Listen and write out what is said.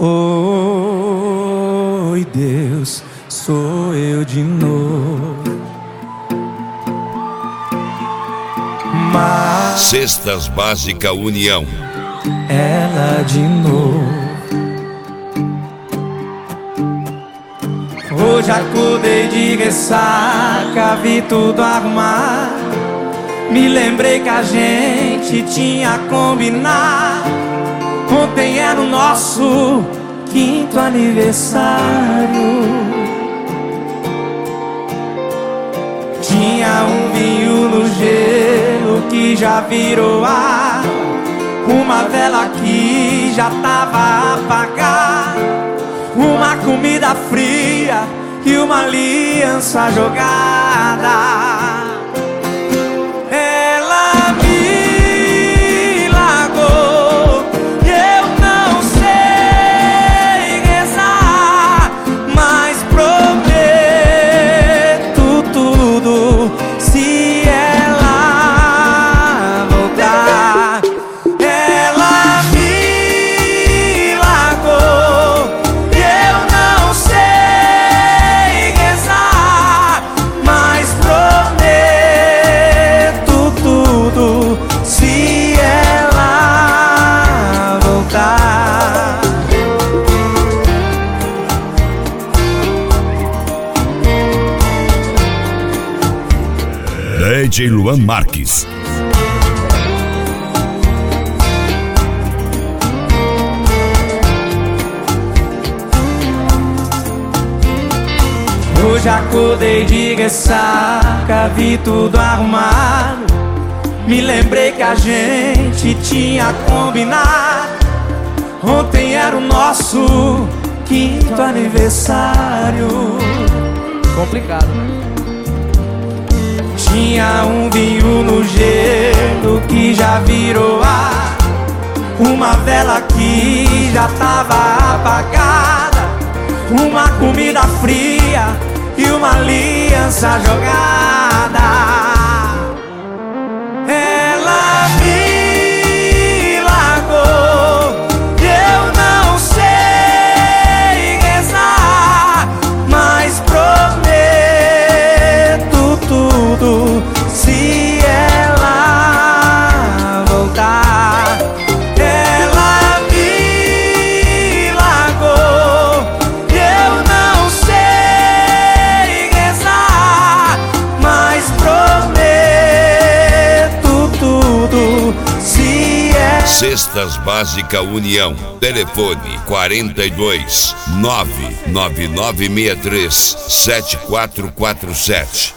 Oi, Deus, sou eu de novo. Mas Cestas Básica União. ela de novo. Hoje acordei de ressaca, vi tudo arrumar. Me lembrei que a gente tinha combinado. Ontem era o nosso 5º aniversário. Tinha um vinho no gelo que já virou ar, uma vela que já tava apagada, uma comida fria e uma aliança jogada. Ela me largou e eu não sei rezar, mas prometo tudo se ela voltar. Ela me largou e eu não sei rezar, mas prometo tudo se ela voltar. DJ Luan Marques. Hoje acordei de ressaca, vi tudo arrumado. Me lembrei que a gente tinha combinado. Ontem era o nosso 5º aniversário. Complicado, né? Tinha um vinho no gelo que já virou ar, uma vela que já tava apagada, uma comida fria e uma aliança jogada. Ela me largou e eu não sei rezar, mas prometo tudo se ela voltar. Ela me largou e eu não sei rezar, mas prometo tudo se ela. Cestas Básica União. Telefone 42 99963 7447.